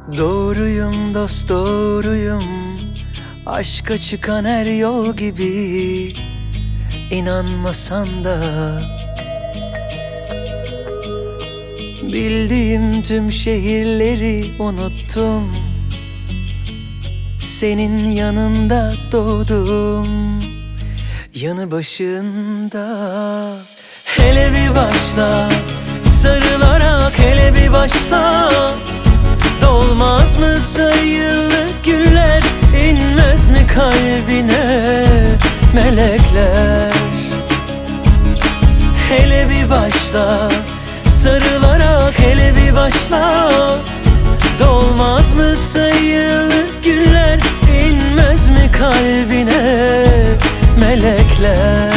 Doğruyum dost doğruyum, aşka çıkan her yol gibi. İnanmasan da bildiğim tüm şehirleri unuttum. Senin yanında doğdum, yanı başında. Hele bir başla, sarılarak hele bir başla. Dolmaz mı sayılı güller, inmez mi kalbine melekler? Hele bir başla, sarılarak hele bir başla. Dolmaz mı sayılı güller, inmez mi kalbine melekler?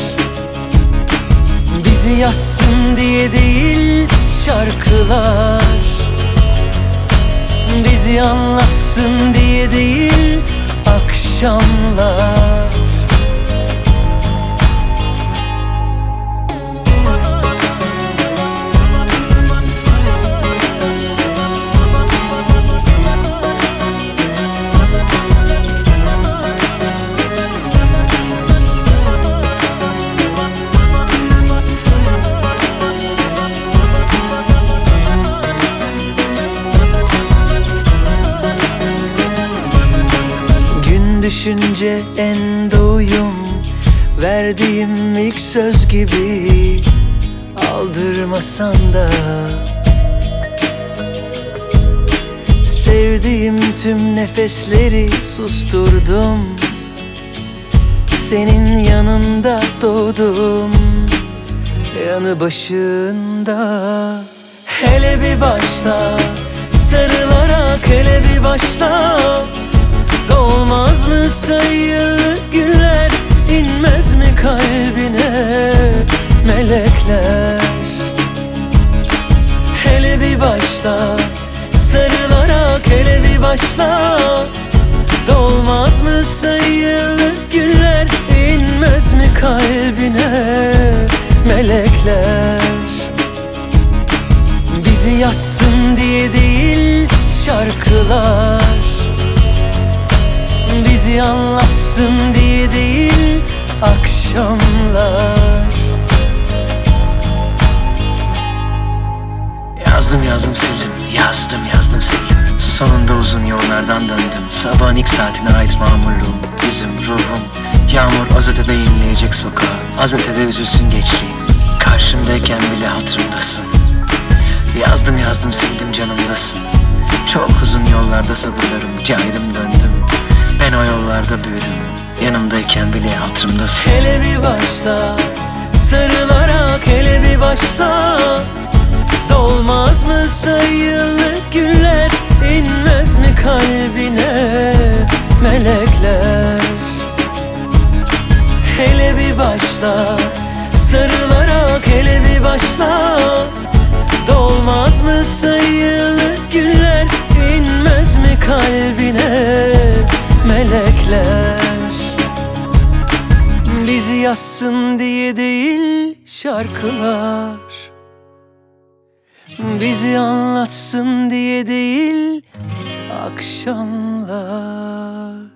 Bizi yazsın diye değil şarkılar, bizi anlatsın diye değil akşamlar. Düşünce en doğuyum, verdiğim ilk söz gibi. Aldırmasan da sevdiğim tüm nefesleri susturdum. Senin yanında doğdum, yanı başında. Hele bir başla, sarılarak hele bir başla. Dolmaz mı sayılı güller, inmez mi kalbine melekler? Hele bir başla, sarılarak hele bir başla. Dolmaz mı sayılı güller, inmez mi kalbine melekler? Bizi yazsın diye değil şarkılar, bizi anlatsın diye değil akşamlar. Yazdım sildim, yazdım sildim. Sonunda uzun yollardan döndüm. Sabahın ilk saatine ait mamurluğum, yüzüm, ruhum. Yağmur az ötede inleyecek sokağa, az ötede üzülsün gençliğim. Karşımdayken bile hatırımdasın. Yazdım sildim, canımdasın. Çok uzun yollarda sabırlarım, caydım döndüm. Ben o yollarda büyüdüm, yanımdayken bile hatırımdasın. Hele bir başla, sarılarak hele bir başla. Dolmaz mı sayılı güller, inmez mi kalbine melekler? Hele bir başla, sarılarak hele bir başla. Dolmaz mı sayılı güller, inmez mi kalbine melekler? Bizi yazsın diye değil şarkılar, bizi anlatsın diye değil akşamlar.